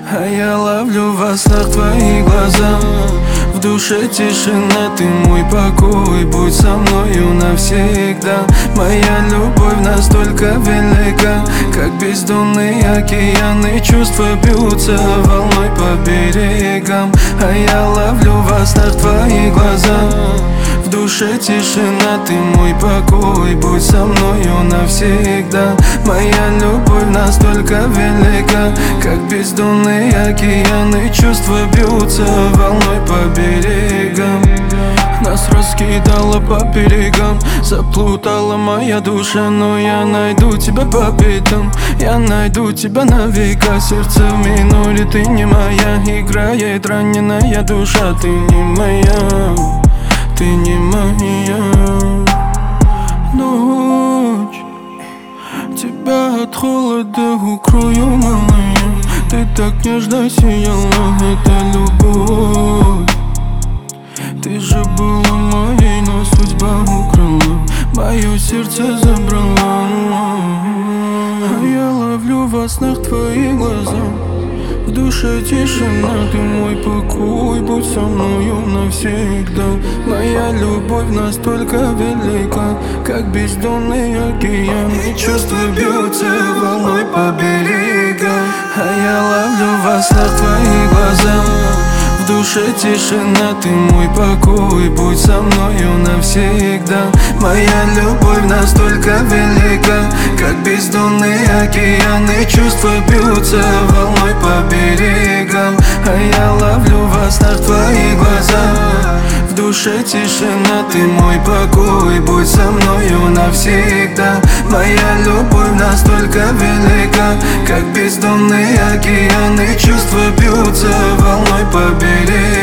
А я ловлю во снах твои глаза. В душе тишина, ты мой покой. Будь со мною навсегда. Моя любовь настолько велика, как бездонные океаны. Чувства бьются волной по берегам. А я ловлю во снах твои глаза. В душе тишина, ты мой покой. Будь со мною навсегда. Моя любовь настолько велика, как бездонные океаны. Чувства бьются волной по берегам. Нас раскидало по берегам, заплутала моя душа. Но я найду тебя по пятам, я найду тебя на века. Сердце в миноре, ты не моя. Играет раненая душа, ты не моя, ты не моя. Ночь, тебя от холода укрою, малая. Ты так нежно сияла, это любовь. Ты же была моей, но судьба украла, мое сердце забрала. А я ловлю во снах твои глаза. В душе тишина, ты мой покой. Будь со мною навсегда. Моя любовь настолько велика, как бездонный океан. И чувства бьются волной по берегам. А я ловлю во снах твои глаза. В душе тишина, ты мой покой. Будь со мною навсегда. Моя любовь настолько велика, как бездонный океан. И чувства бьются волной по берегам. А я ловлю во снах твои глаза. В душе тишина, ты мой покой. Будь со мною навсегда. Моя любовь настолько велика, как бездонный океан. И чувства бьются волной по берегам.